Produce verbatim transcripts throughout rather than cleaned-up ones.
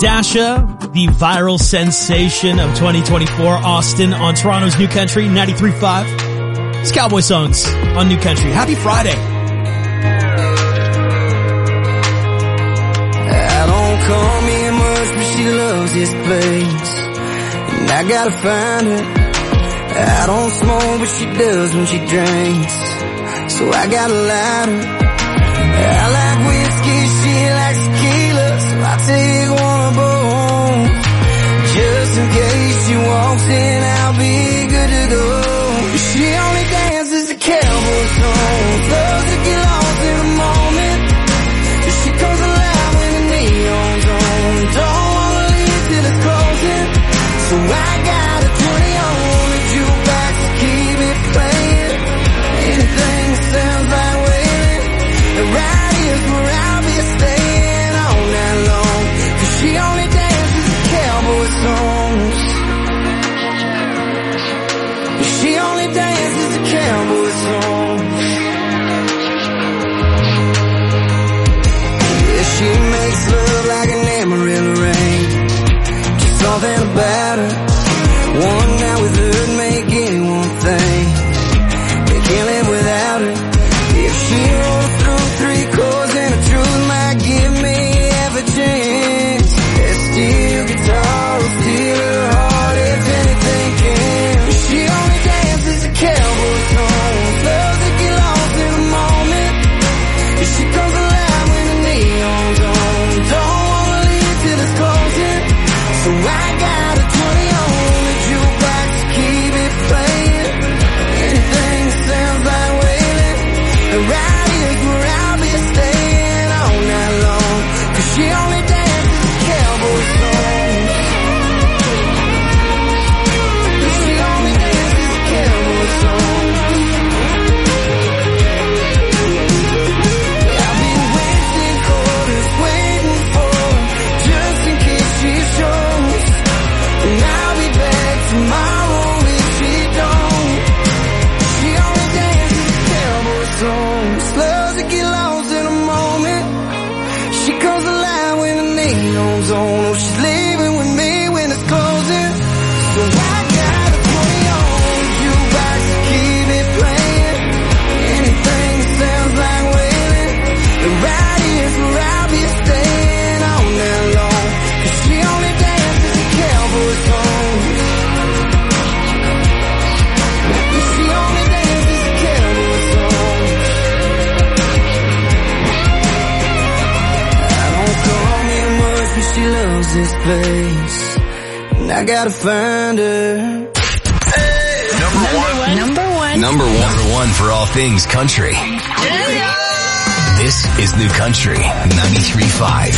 Dasha, the viral sensation of twenty twenty-four, Austin on Toronto's New Country, ninety-three point five. It's Cowboy Songs on New Country. Happy Friday. I don't call me much, but she loves this place, and I gotta find her. I don't smoke, but she does when she drinks, so I gotta light her. I like whiskey, she likes tequila, so I take one of both. Just in case she walks in, I'll be good to go. She only dances to cowboy songs, loves to get lost in the moment. She comes alive when the neon's on, don't wanna leave till it's closing. So I got a twenty on the jukebox to keep it playing. Anything that sounds like wailing, right here's where I'll be staying all night long. Cause she only dances to cowboy songs. She only dances to cowboy songs. Yeah, she makes love like an Amarillo rain. Just something about her. One night with her make anyone think they can't live without her. If she rolls through three chords and the truth might give me half a chance, that steel guitar will steal her heart if anything can. She only dances to cowboy songs, loves to get lost in the moment. She comes alive when the neon's on, don't wanna leave till it's closing. So I got a twenty on the jukebox to keep it playing. Anything that sounds like wailing, right here's where I'll be staying all night long. Cause she only dances to cowboy songs. She only dances to cowboy songs. I've been wasting quarters waiting for her, just in case she shows. And I'll be back tomorrow if she don't. She only dances to cowboy songs, loves to get lost in a moment. She comes alive when the neon's on. Oh, she's leaving with me when it's closing. So I got a twenty on jukebox to keep it playing. Anything that sounds like wailing, right here's where I'll be staying all night long. Cause she only dances to cowboy songs. She only dances to cowboy songs. I don't call me much, but she loves this place, and I gotta find her. Number one. Number one. Number one. Number one for all things country. This is New Country ninety-three point five.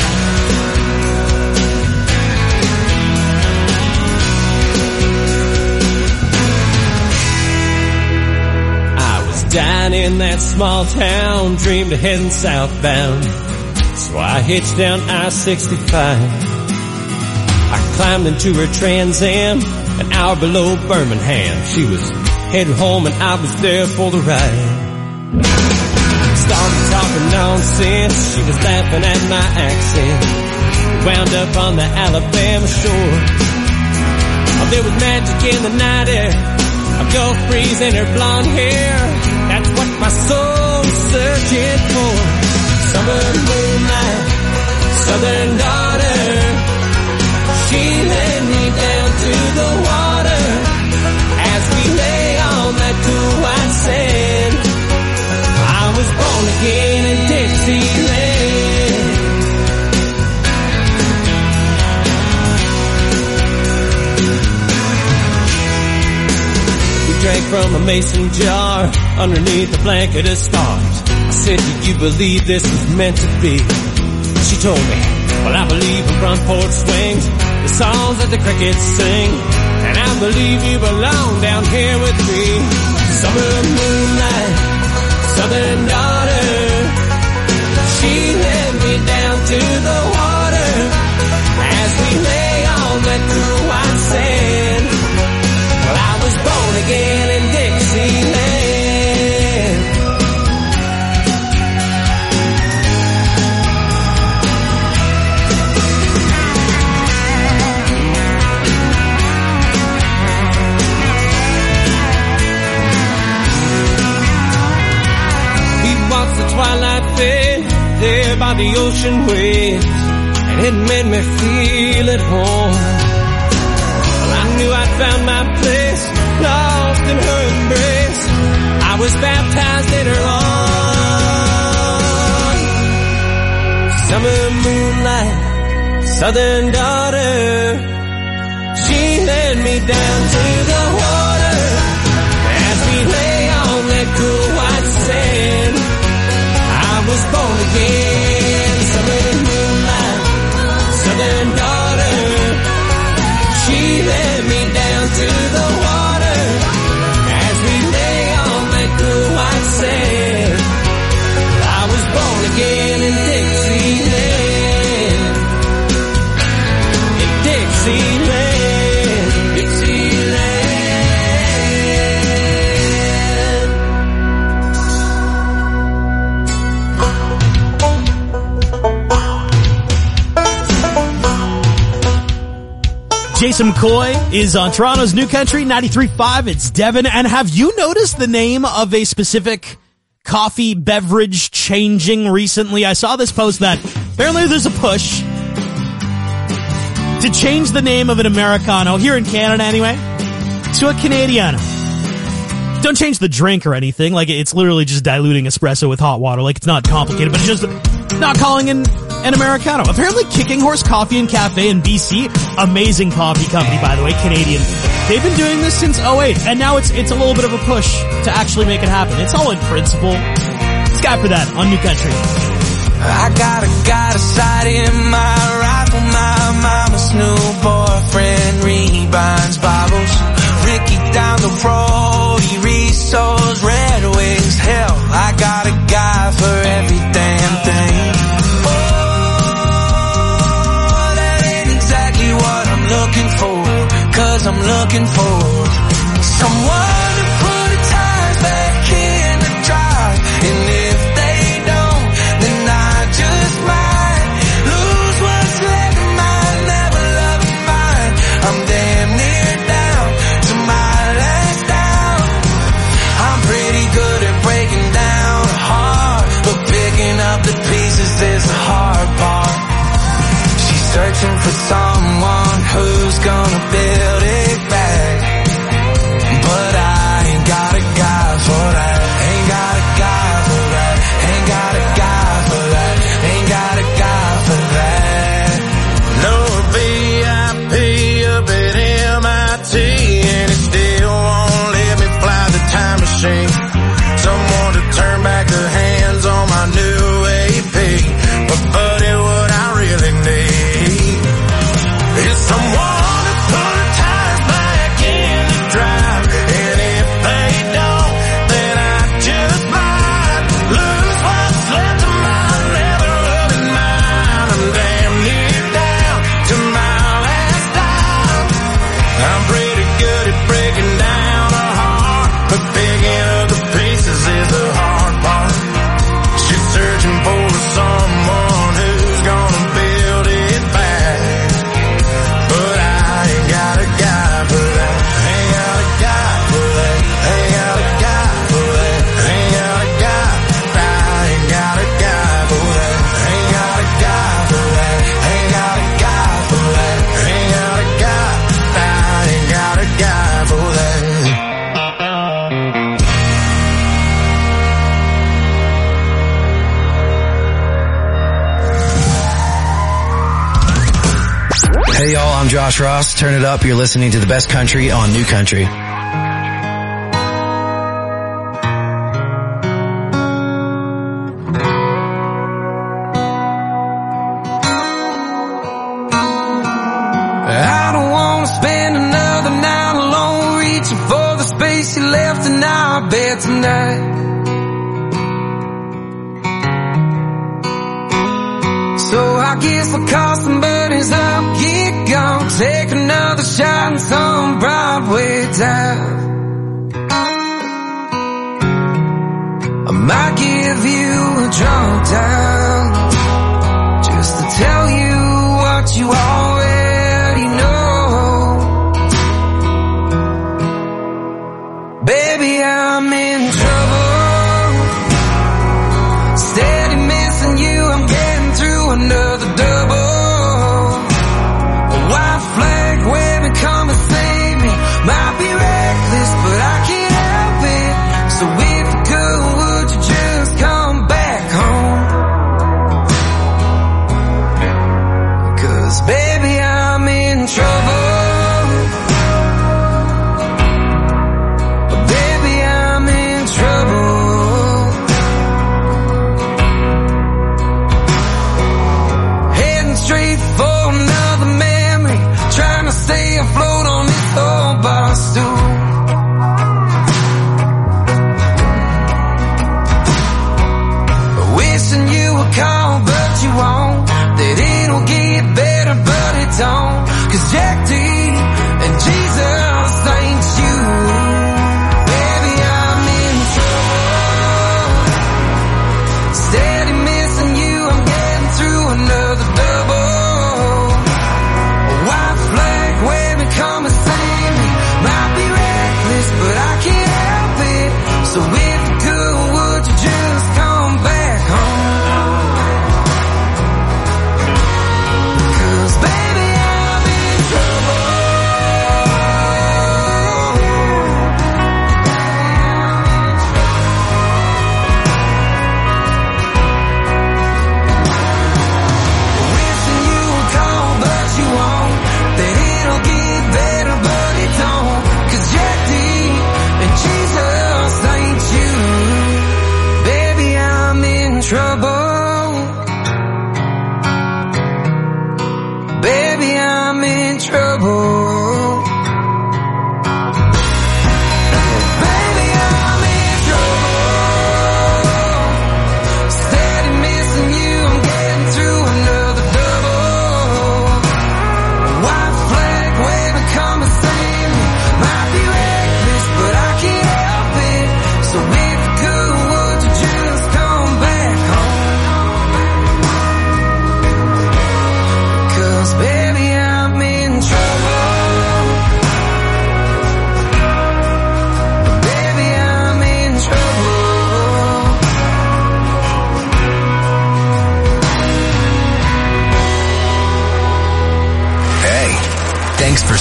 I was down in that small town, dreamed of heading southbound. So I hitched down I sixty-five. I climbed into her Trans Am, an hour below Birmingham. She was headed home and I was there for the ride. Started talking nonsense, she was laughing at my accent. Wound up on the Alabama shore. Oh, there was magic in the night air, a Gulf breeze in her blonde hair. That's what my soul's searching for. Summer moonlight, southern daughter. She led me down to the water as we lay on that cool white sand. I was born again in Dixieland. We drank from a mason jar underneath a blanket of stars. I said, do you believe this was meant to be? She told me, well, I believe in front porch swings, the songs that the crickets sing, and I believe you belong down here with me. Summer moonlight, southern daughter. She led me down to the water as we lay on that cool white sand. Well, I was born again in Dixieland. by the ocean waves, and it made me feel at home. Well, I knew I'd found my place, lost in her embrace. I was baptized later on. Summer moonlight, southern daughter, she led me down to the water. As we lay on that cool white sand, I was born again. Summer moonlight, southern daughter, she led me down to the water. As we lay on that cool white sand, I was born again in Dixieland. In Dixieland, Dixieland. Jason McCoy is on Toronto's New Country, ninety-three point five. It's Devin. And have you noticed the name of a specific coffee beverage changing recently? I saw this post that apparently there's a push to change the name of an Americano, here in Canada anyway, to a Canadiano. Don't change the drink or anything. Like, it's literally just diluting espresso with hot water. Like, it's not complicated, but it's just not calling an, an Americano. Apparently Kicking Horse Coffee and Cafe in B C, amazing coffee company, by the way, Canadian. They've been doing this since oh eight, and now it's it's a little bit of a push to actually make it happen. It's all in principle. Sky for that on New Country. I got a got a sight in my rifle. My mama's new boyfriend rebinds bottles. Ricky down the road, he resows Red Wings. Hell, I got a guy for every damn thing. Oh, that ain't exactly what I'm looking for. Cause I'm looking for someone to put the tires back in the drive. And if they don't, then I just might lose what's left of mine. Never loving mine. I'm damn near down to my last down. I'm pretty good at breaking down a heart, but picking up the pieces is the hard part. She's searching for someone who's gonna build it back, but I ain't got a guy for that. Ain't got a guy for that. Ain't got a guy for that. Ain't got a guy for that. No V I P up at M I T, and it still won't let me fly the time machine. Someone to turn back the hands on my new A P. But buddy, what I really need is someone to put the tires back in the drive. And if they don't, then I just might lose what's left of my leather loving mine. I'm damn near down to my last dime. I'm pretty good at breaking down a heart, but picking up the pieces is the hard part. She's searching for someone who's gonna build it back, but I ain't got a guy for that. Ain't got a guy for that. Ain't got a guy for that. Ain't got a guy. I ain't got a guy for that. Ain't got a guy for that. Ain't got a guy for that. Ain't got a guy. I ain't got a guy for that. Hey y'all, I'm Josh Ross. Turn it up. You're listening to the best country on New Country. I don't wanna spend another night alone, reaching for the space you left in our bed tonight. So I guess I'll call some buddies up, get gone, take another shot in some Broadway dive. I might give you a drunk dial, just to tell you what you already know. Baby, I'm in trouble, steady missing you, I'm getting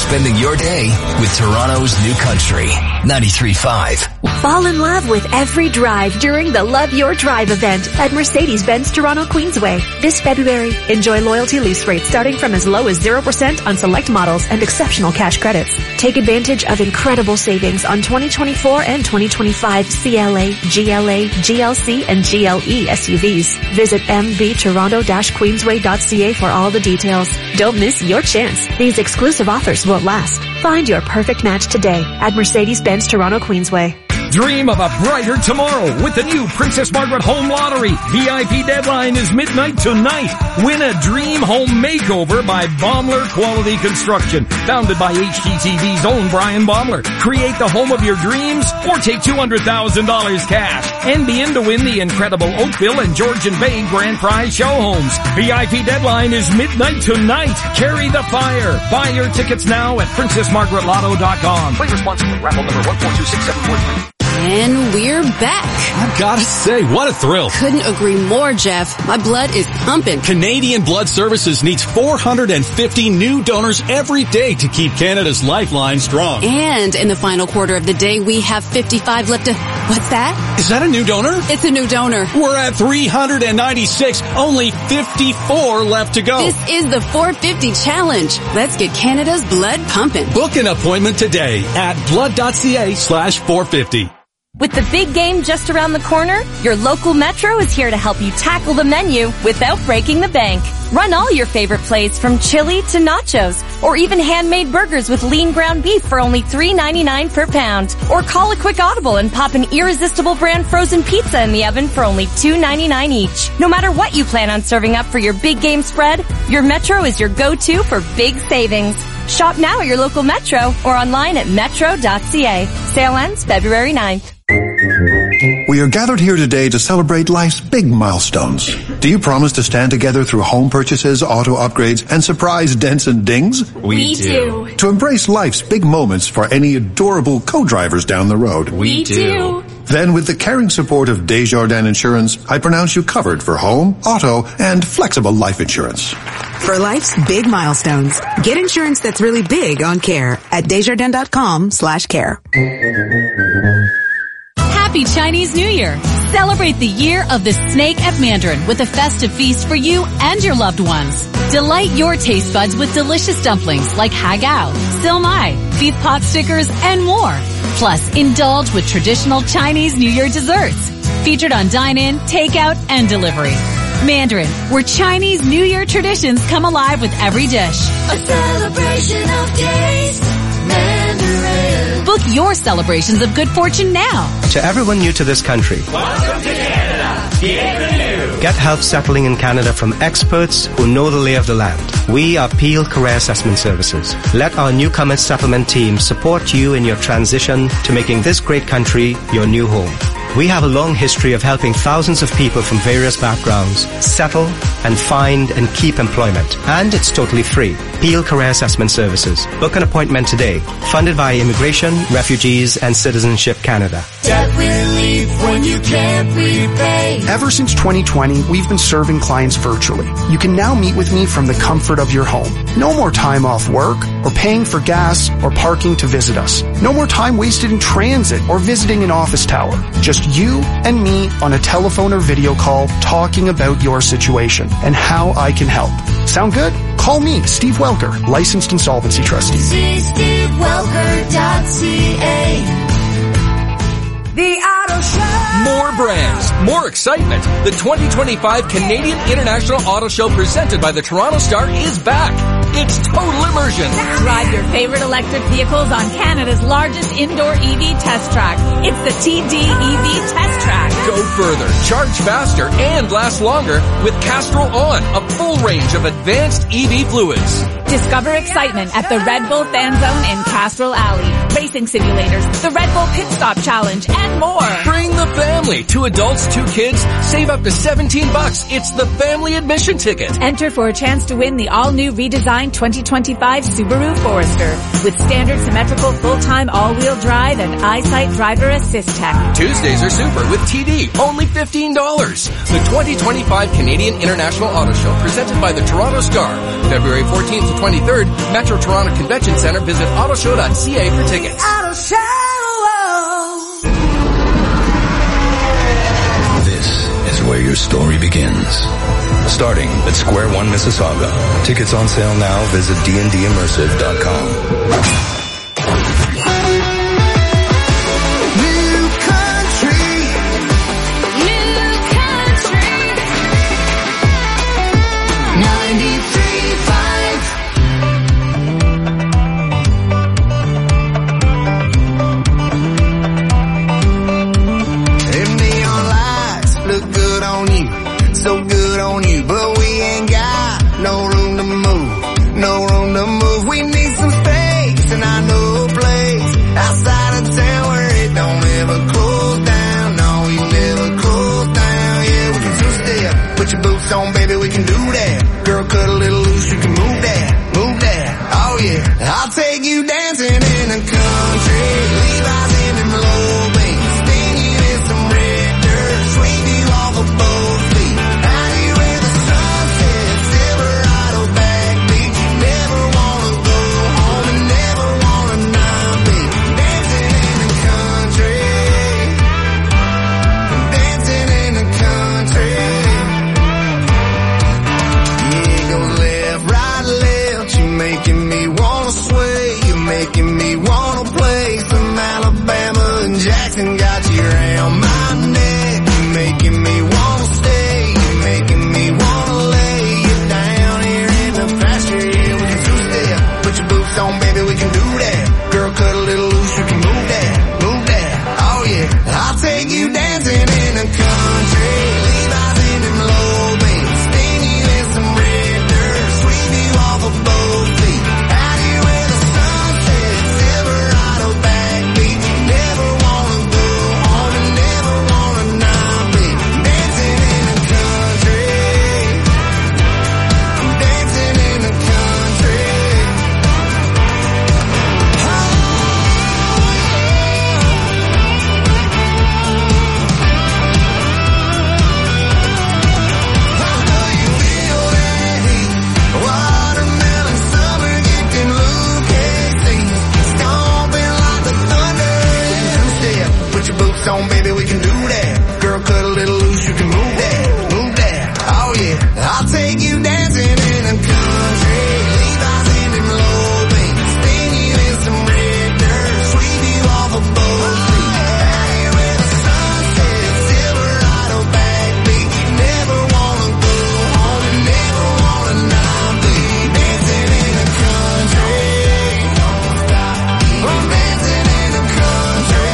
spending your day with Toronto's New Country, ninety-three point five. Fall in love with every drive during the Love Your Drive event at Mercedes-Benz Toronto Queensway. This February, enjoy loyalty lease rates starting from as low as zero percent on select models and exceptional cash credits. Take advantage of incredible savings on twenty twenty-four and twenty twenty-five C L A, G L A, G L C, and G L E S U Vs. Visit m v toronto dash queensway dot c a for all the details. Don't miss your chance. These exclusive offers won't last. Find your perfect match today at Mercedes-Benz Toronto Queensway. Dream of a brighter tomorrow with the new Princess Margaret Home Lottery. V I P deadline is midnight tonight. Win a dream home makeover by Baumler Quality Construction. Founded by H G T V's own Brian Baumler. Create the home of your dreams or take two hundred thousand dollars cash. And be in to win the incredible Oakville and Georgian Bay Grand Prize show homes. V I P deadline is midnight tonight. Carry the fire. Buy your tickets now at princess margaret lotto dot com. Play responsibly. Raffle number one four two six seven four three. And we're back. I've got to say, what a thrill. Couldn't agree more, Jeff. My blood is pumping. Canadian Blood Services needs four hundred fifty new donors every day to keep Canada's lifeline strong. And in the final quarter of the day, we have fifty-five left to... What's that? Is that a new donor? It's a new donor. We're at three hundred ninety-six, only fifty-four left to go. This is the four fifty challenge. Let's get Canada's blood pumping. Book an appointment today at blood.ca slash 450. With the big game just around the corner, your local Metro is here to help you tackle the menu without breaking the bank. Run all your favorite plays from chili to nachos, or even handmade burgers with lean ground beef for only three ninety-nine per pound. Or call a quick audible and pop an Irresistible brand frozen pizza in the oven for only two ninety-nine each. No matter what you plan on serving up for your big game spread, your Metro is your go-to for big savings. Shop now at your local Metro or online at metro dot c a. Sale ends February ninth. We are gathered here today to celebrate life's big milestones. Do you promise to stand together through home purchases, auto upgrades, and surprise dents and dings? We, we do. To embrace life's big moments for any adorable co-drivers down the road? We, we do. Then with the caring support of Desjardins Insurance, I pronounce you covered for home, auto, and flexible life insurance. For life's big milestones, get insurance that's really big on care at desjardins.com slash care. Happy Chinese New Year! Celebrate the year of the snake at Mandarin with a festive feast for you and your loved ones. Delight your taste buds with delicious dumplings like hagao, silmai, beef pot stickers, and more. Plus, indulge with traditional Chinese New Year desserts. Featured on dine-in, takeout, and delivery. Mandarin, where Chinese New Year traditions come alive with every dish. A celebration of taste. Mandarin. Book your celebrations of good fortune now. To everyone new to this country, welcome to Canada. Bienvenue. Get help settling in Canada from experts who know the lay of the land. We are Peel Career Assessment Services. Let our newcomer settlement team support you in your transition to making this great country your new home. We have a long history of helping thousands of people from various backgrounds settle and find and keep employment. And it's totally free. Peel Career Assessment Services. Book an appointment today. Funded by Immigration, Refugees and Citizenship Canada. Debt relief when you can't repay. Ever since twenty twenty, we've been serving clients virtually. You can now meet with me from the comfort of your home. No more time off work or paying for gas or parking to visit us. No more time wasted in transit or visiting an office tower. Just you and me on a telephone or video call talking about your situation and how I can help. Sound good? Call me, Steve Welker, licensed insolvency trustee. See steve welker dot c a. The Auto Show. More brands, more excitement. The twenty twenty-five Canadian International Auto Show presented by the Toronto Star is back. It's total immersion. Drive your favorite electric vehicles on Canada's largest indoor E V test track. It's the T D E V Test Track. Go further, charge faster, and last longer with Castrol On, a full range of advanced E V fluids. Discover excitement at the Red Bull Fan Zone in Castrol Alley. racing simulators, the Red Bull Pit Stop Challenge, and more. Bring the family. Two adults, two kids. Save up to seventeen bucks. It's the family admission ticket. Enter for a chance to win the all-new redesigned twenty twenty-five Subaru Forester with standard symmetrical full-time all-wheel drive and EyeSight driver assist tech. Tuesdays are super with T D, only fifteen dollars. The twenty twenty-five Canadian International Auto Show presented by the Toronto Star. February fourteenth to twenty-third, Metro Toronto Convention Centre. Visit autoshow dot c a for tickets. Auto Show. This is where your story begins. Starting at Square One, Mississauga. Tickets on sale now. Visit d n d immersive dot com. So good on you, but we ain't got no room to move, no room to move. We need some space, and I know a place outside of town where it don't ever close down. No, we never close down. Yeah, we can two-step, put your boots on, baby, we can do that. Girl, cut a little loose, you can move that, move that. Oh yeah, I'll take you dancing in the country, Levi's in them low beams, spin you in some red dirt, sweep you off a boat feet. Making me wanna sway, you're making me wanna play some Alabama and Jackson. Got you around my neck, you're making me wanna stay, you're making me wanna lay you down here in the pasture. Yeah, we can two-step, put your boots on, baby, we can do that. Girl, cut a little loose, you can move that, move that. Oh yeah, I'll take you dancing in the country, Levi's in them low beams, spin you in some red dirt, sweep you off a boat. On, baby, we can do that. Girl, cut a little loose, you can move that, move that. Oh yeah, I'll take you dancing in the country, Levi's in them low beams, spin you in some red dirt, sweep you off a boat seat. Out here where the sun sets, Silverado backbeat. You never wanna go home, you never wanna not be dancing in the country. Don't stop, I'm dancing in the country.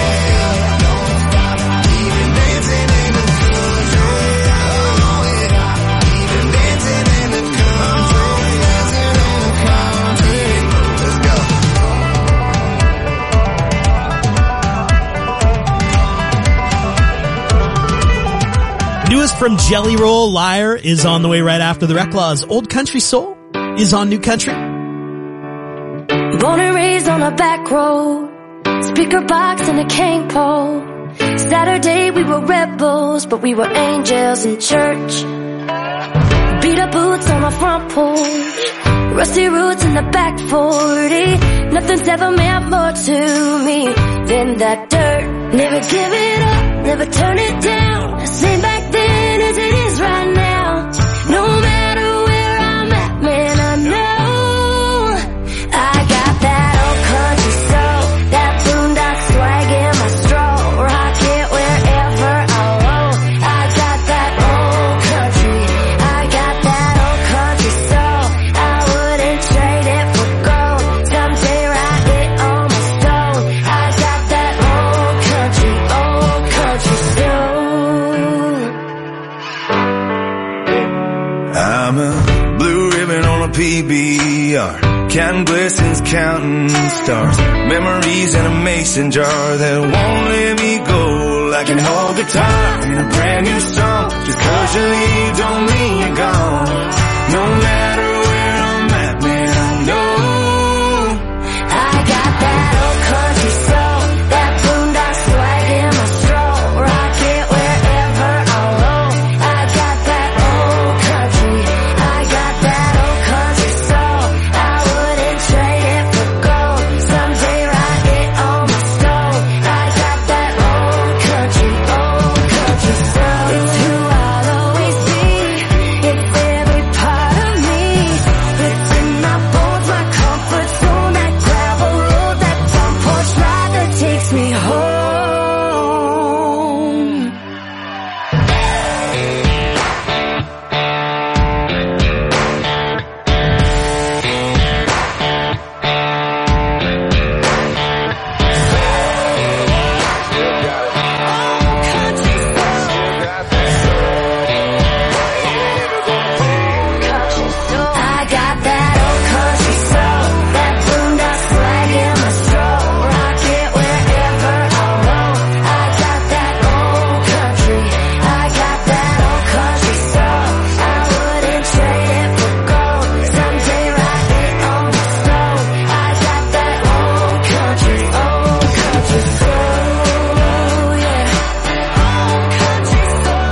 Newest from Jelly Roll, Liar, is on the way right after the Reclaws. Old Country Soul is on New Country. Born and raised on a back road, speaker box and a cane pole. Saturday we were rebels, but we were angels in church. Beat up boots on our front porch, rusty roots in the back forty. Nothing's ever meant more to me than that dirt. Never give it up, never turn it down. Same back then as it is right now. No matter where I'm at, man, I know I got that old country soul, that boondock swag in my stroll. Rock it wherever I roll. I got that old country, I got that old country soul. I wouldn't trade it for gold. Someday write it on my stone. I got that old country, old country soul. I'm a blue ribbon on a P B R, Counting blessings, counting stars. Memories in a mason jar that won't let me go. Like an old guitar in a brand new song. Just cause you leave don't mean you're gone. No matter where I'm at, man, I know I got that old country soul, that boondock swag in my stroll. Rock it wherever I roll. I got that old country, I got that old country soul. I wouldn't trade it for gold. Someday write it on my stove. I got that old country, old country soul. It's who I'll always be. It's every part of me. It's in my bones, my comfort zone, that gravel road, that front porch ride that takes me home. I got that old country soul, that boondock swag in my stroll. Rock it wherever I roll. I got that old country, I got that old country soul. I wouldn't trade it for gold. Someday write it on the stove. I got that old country, old country soul, yeah. Old country soul.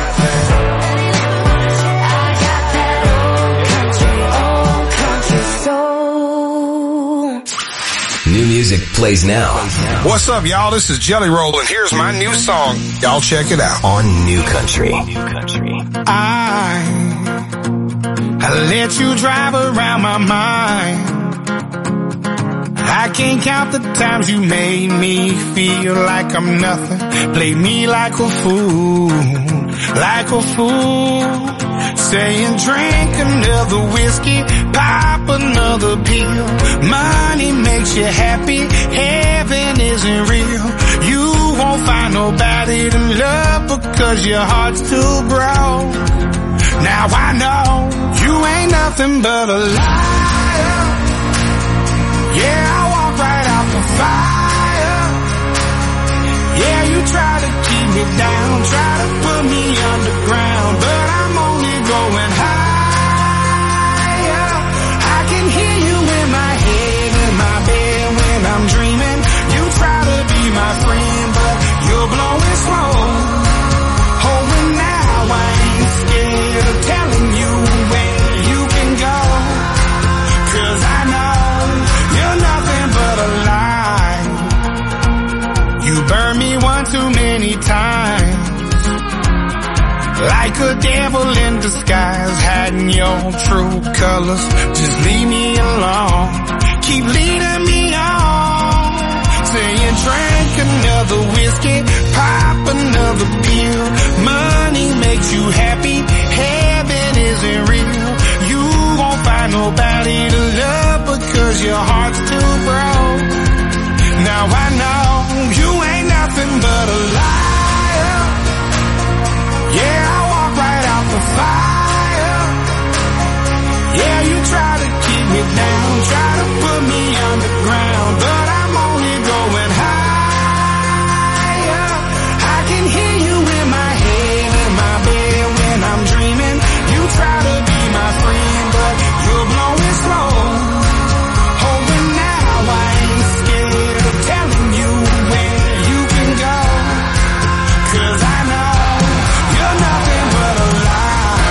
I got that old country, old country soul. New music plays now What's up, y'all? This is Jelly Roll, and here's my new song. Y'all check it out. on New Country. I, I let you drive around my mind. I can't count the times you made me feel like I'm nothing. Play me like a fool, like a fool. Saying drink another whiskey, pop another pill. Money makes you happy, heaven isn't real. You won't find nobody to love because your heart's too broke. Now I know you ain't nothing but a liar. Yeah, I walk right out the fire. Yeah, you try to keep me down, try to put me underground, but I'm only going higher. I can hear you in my head, in my bed when I'm dreaming. You try to be my friend, but you're blowing smoke. Oh, and now I ain't scared of telling you where you can go. Cause I know you're nothing but a lie. You burned me one too many times, like a devil in disguise, hiding your true colors. Just leave me alone, keep leading me on. Saying drink another whiskey, pop another pill. Money makes you happy, heaven isn't real. You won't find nobody to love because your heart's too broke. Now I know you ain't nothing but a liar. Yeah, I walk right out the fire. Yeah, you try to keep me down, try to put me underground, but I'm only going higher. I can hear you in my head, in my bed when I'm dreaming. You try to be my friend, but you're blowing slow. Oh, and now I ain't scared of telling you where you can go. Cause I know you're nothing but a lie.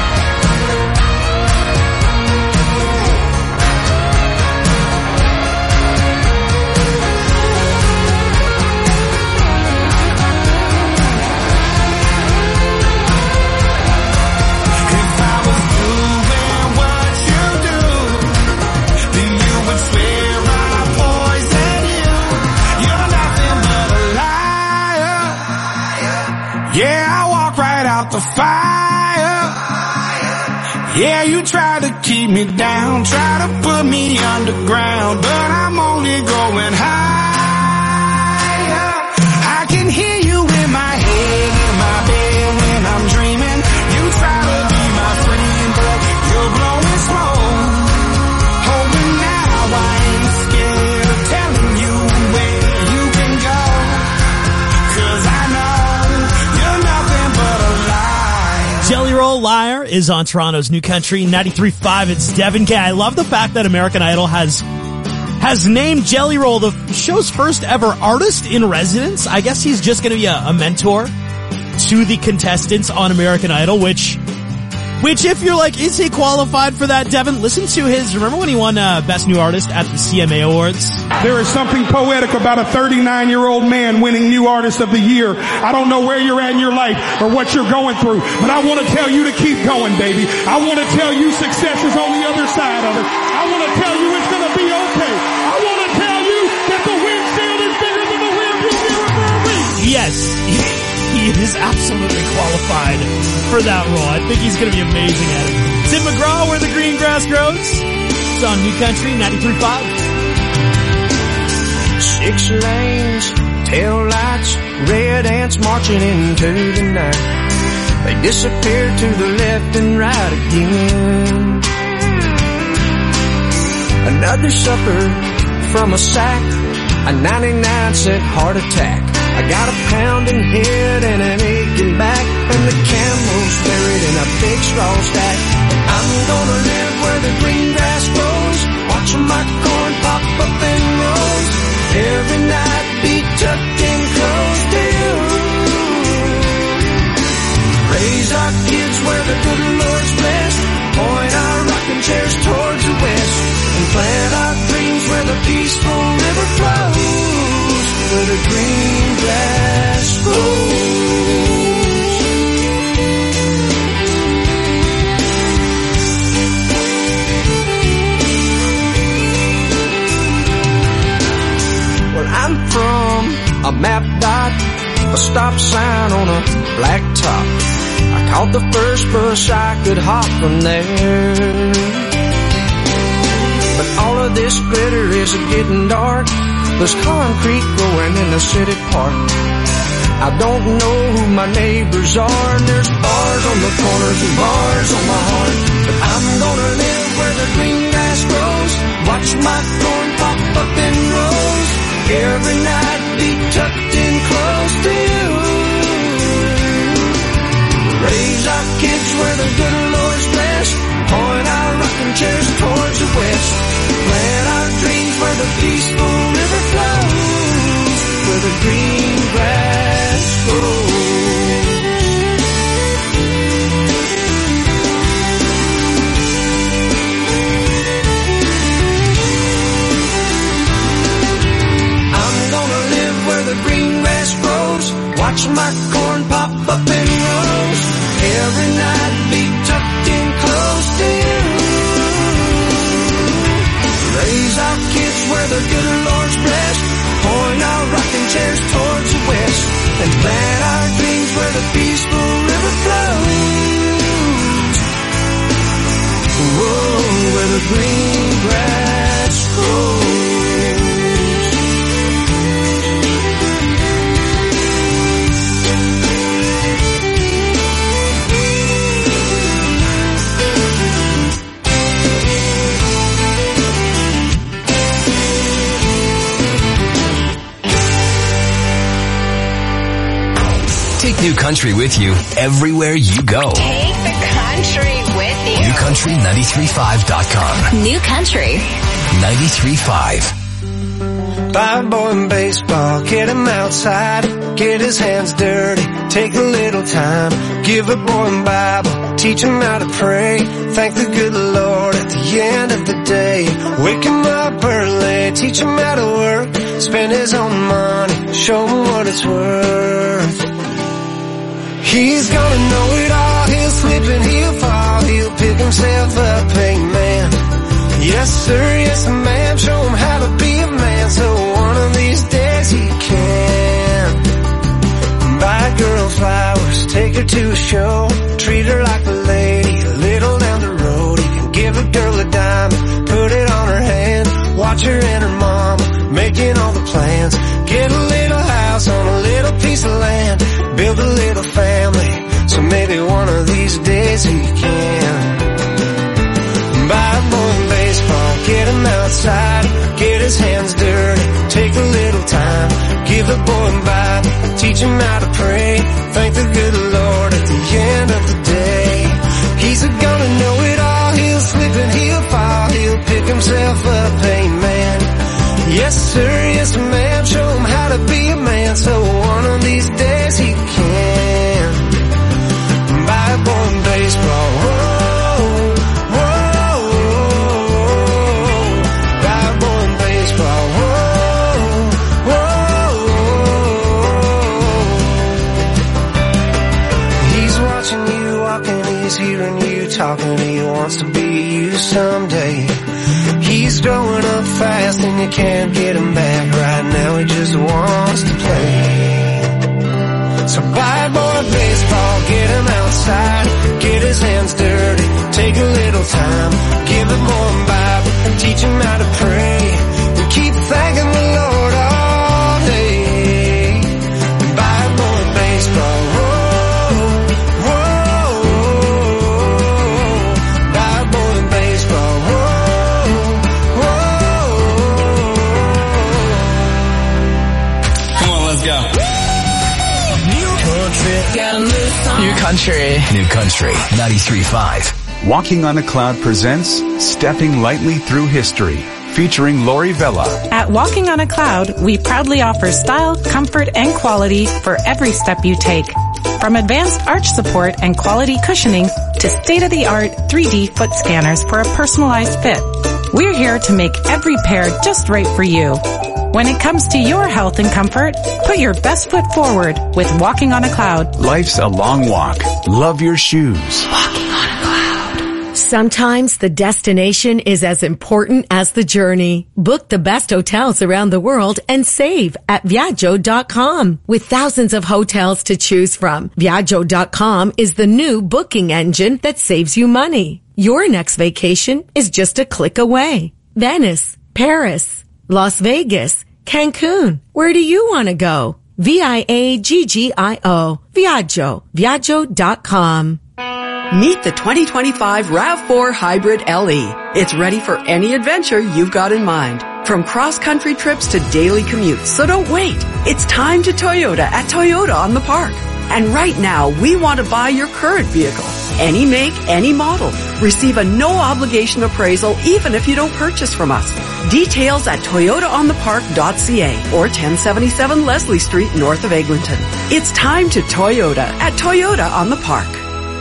If I was doing what you do, then you would swear I poisoned you. You're nothing but a liar. Yeah, I walk right out the fire. Yeah, you try to keep me down, try to put me underground, but I'm only going higher. I can hear you in my head, in my bed when I'm dreaming. You try to be my friend, but you're blowing smoke. Oh, and Girl Liar is on Toronto's New Country ninety-three point five. It's Devin Kay. I love the fact that American Idol has has named Jelly Roll the show's first ever artist in residence. I guess he's just going to be a, a mentor to the contestants on American Idol, which Which, if you're like, is he qualified for that, Devin? Listen to his, remember when he won uh, Best New Artist at the C M A Awards? There is something poetic about a thirty-nine-year-old man winning New Artist of the Year. I don't know where you're at in your life or what you're going through, but I want to tell you to keep going, baby. I want to tell you success is on the other side of it. I want to tell you it's going to be okay. I want to tell you that the windshield is bigger than the rearview mirror for a reason. Yes. He is absolutely qualified for that role. I think he's going to be amazing at it. Tim McGraw, Where the Green Grass Grows. It's on New Country ninety-three point five. Six lanes, tail lights, red ants marching into the night. They disappear to the left and right again. Another supper from a sack, a ninety-nine cent heart attack. I got a pounding head and an aching back, and the camel's buried in a big straw stack. I'm gonna live where the green grass grows, watching my corn pop up in rows. Every night be tucked in close to you. Raise our kids where the good Lord's blessed, point our rocking chairs towards the west, and plant our dreams where the peaceful river flows, where the green grass grows. Well, I'm from a map dot, a stop sign on a black top. I caught the first bus I could hop from there. But all of this glitter is getting dark. There's concrete growing in the city park. I don't know who my neighbors are, and there's bars on the corners and bars on my heart. But I'm gonna live where the green grass grows, watch my corn pop up in rows. Every night be tucked in close to you. Raise our kids where the good Lord's blessed, point our rocking chairs towards the west, plant our dreams where the peaceful river flows, where the green grass grows. I'm gonna live where the green grass grows, watch my corn pop up in rows. Every night be tucked in close to you. Raise our kids where the good Lord's blessed, point our rocking chairs towards the west, and plant our dreams where the peaceful river flows. Whoa, where the green grass grows. Take New Country with you everywhere you go. Take the country with you. New Country ninety-three point five dot com. New Country ninety-three point five. Buy a boy in baseball, get him outside, get his hands dirty, take a little time, give a boy a Bible, teach him how to pray, thank the good Lord at the end of the day, wake him up early, teach him how to work, spend his own money, show him what it's worth. He's gonna know it all, he'll slip and he'll fall, he'll pick himself up, amen. Yes sir, yes ma'am, show him how to be a man, so one of these days he can. Buy a girl flowers, take her to a show, treat her like a lady, a little down the road. He can give a girl a dime, put it on her hand, watch her and her mom, making all the plans. Get a little house on a little piece of land, build a little family, so maybe one of these days he can. Buy a boy in baseball, get him outside, get his hands dirty, take a little time, give a boy a Bible, teach him how to pray, thank the good Lord at the end of the day. he's hearing you talking, he wants to be you someday. He's growing up fast and you can't get him back. Right now he just wants to play. So buy a boy baseball, get him outside, get his hands dirty, take a little time, give him more Bible, teach him how to pray, and keep thanking the Lord all day. Buy a boy baseball, whoa, whoa, buy a boy baseball, whoa, whoa. Come on, let's go. New country. New country. ninety-three point five. Walking on a Cloud presents Stepping Lightly Through History, featuring Lori Vella. At Walking on a Cloud, we proudly offer style, comfort, and quality for every step you take. From advanced arch support and quality cushioning to state-of-the-art three D foot scanners for a personalized fit, we're here to make every pair just right for you. When it comes to your health and comfort, put your best foot forward with Walking on a Cloud. Life's a long walk. Love your shoes. Walking on a Cloud. Sometimes the destination is as important as the journey. Book the best hotels around the world and save at Viaggio dot com. With thousands of hotels to choose from, Viaggio dot com is the new booking engine that saves you money. Your next vacation is just a click away. Venice, Paris, Las Vegas, Cancun. Where do you want to go? V I A G G I O. Viaggio. Viaggio dot com. Meet the twenty twenty-five RAV four Hybrid L E. It's ready for any adventure you've got in mind. From cross-country trips to daily commutes. So don't wait. It's time to Toyota at Toyota on the Park. And right now, we want to buy your current vehicle. Any make, any model. Receive a no-obligation appraisal even if you don't purchase from us. Details at toyota on the park dot c a or ten seventy-seven Leslie Street north of Eglinton. It's time to Toyota at Toyota on the Park.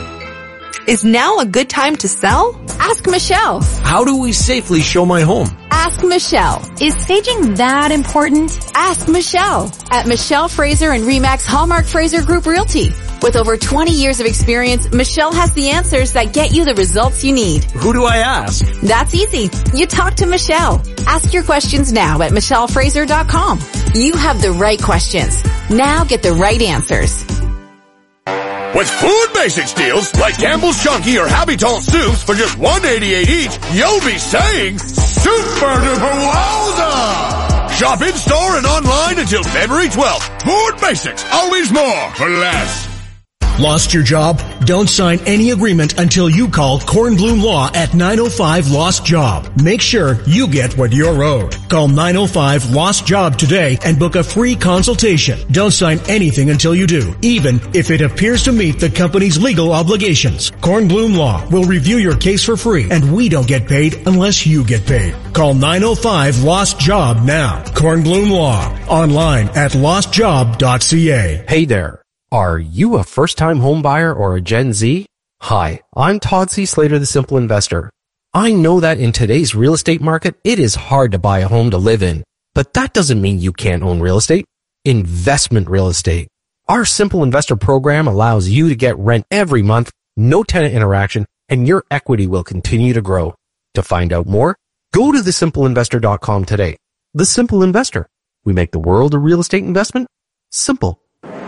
Is now a good time to sell? Ask Michelle. How do we safely show my home? Ask Michelle. Is staging that important? Ask Michelle. At Michelle Fraser and Remax Hallmark Fraser Group Realty. With over twenty years of experience, Michelle has the answers that get you the results you need. Who do I ask? That's easy. You talk to Michelle. Ask your questions now at michelle fraser dot com. You have the right questions. Now get the right answers. With Food Basics deals like Campbell's Chunky or Happy-Tall soups for just one eighty-eight each, you'll be saying super duper wowza! Shop in store and online until February twelfth. Food Basics, always more for less. Lost your job? Don't sign any agreement until you call Kornblum Law at nine oh five Lost Job. Make sure you get what you're owed. Call nine oh five Lost Job today and book a free consultation. Don't sign anything until you do, even if it appears to meet the company's legal obligations. Kornblum Law will review your case for free, and we don't get paid unless you get paid. Call nine oh five Lost Job now. Kornblum Law. Online at lost job dot c a. Hey there. Are you a first-time home buyer or a Gen Z? Hi, I'm Todd C. Slater, the Simple Investor. I know that in today's real estate market, it is hard to buy a home to live in. But that doesn't mean you can't own real estate. Investment real estate. Our Simple Investor program allows you to get rent every month, no tenant interaction, and your equity will continue to grow. To find out more, go to the simple investor dot com today. The Simple Investor. We make the world of real estate investment simple.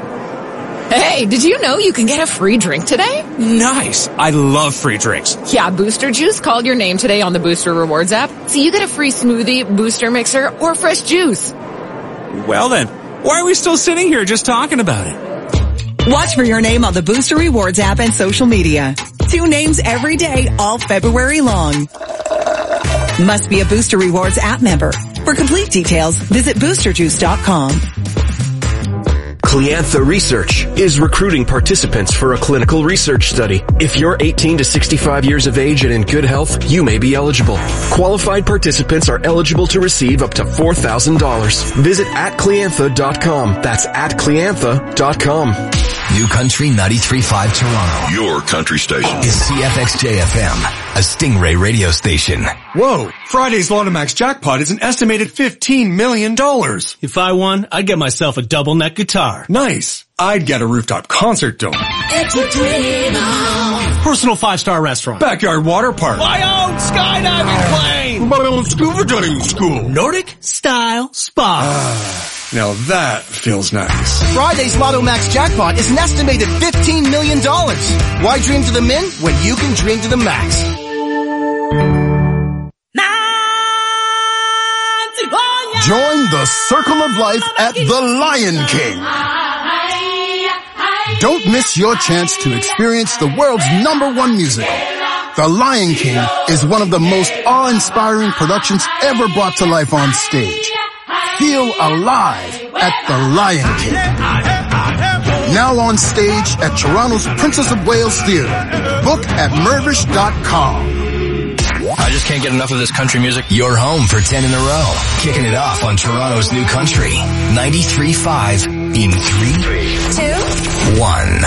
Hey, did you know you can get a free drink today? Nice. I love free drinks. Yeah, Booster Juice called your name today on the Booster Rewards app. So you get a free smoothie, booster mixer, or fresh juice. Well then, why are we still sitting here just talking about it? Watch for your name on the Booster Rewards app and social media. Two names every day, all February long. Must be a Booster Rewards app member. For complete details, visit booster juice dot com. Cliantha Research is recruiting participants for a clinical research study. If you're eighteen to sixty-five years of age and in good health, you may be eligible. Qualified participants are eligible to receive up to four thousand dollars. Visit at cliantha dot com. That's at cliantha dot com. New Country ninety-three point five Toronto. Your country station. Is C F X J F M, a Stingray radio station. Whoa! Friday's Lotomax jackpot is an estimated fifteen million dollars. If I won, I'd get myself a double neck guitar. Nice. I'd get a rooftop concert dome. It's a dream on. personal five-star restaurant. Backyard water park. My own skydiving plane. My own scuba diving school. Nordic style spa. Now that feels nice. Friday's Lotto Max jackpot is an estimated fifteen million dollars. Why dream to the min when you can dream to the max? Join the circle of life at the Lion King. Don't miss your chance to experience the world's number one musical. The Lion King is one of the most awe-inspiring productions ever brought to life on stage. Feel alive at the Lion King. Now on stage at Toronto's Princess of Wales Theatre. Book at mervish dot com. I just can't get enough of this country music. You're home for ten in a row. Kicking it off on Toronto's New Country. ninety-three point five in three, two, one.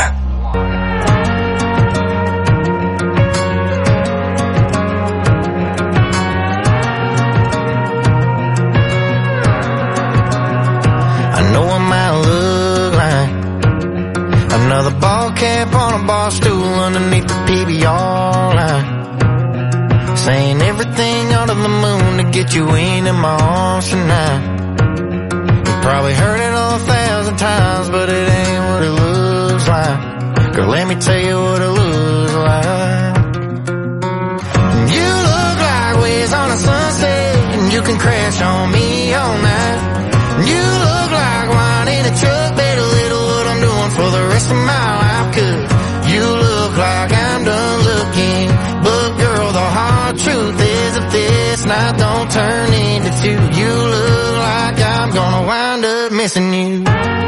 I know I might look like another ball cap on a bar stool underneath the P B R line. Saying everything under the moon to get you in in my arms tonight. You probably heard it a thousand times, but it ain't what it looks like. Girl, let me tell you what it looks like. You look like waves on a sunset, and you can crash on me all night. You look like wine in a truck, better little what I'm doing for the rest of my life. Cause you look like I'm done looking, but girl, the hard truth is if this night don't turn into two, you look like I'm gonna wind up missing you.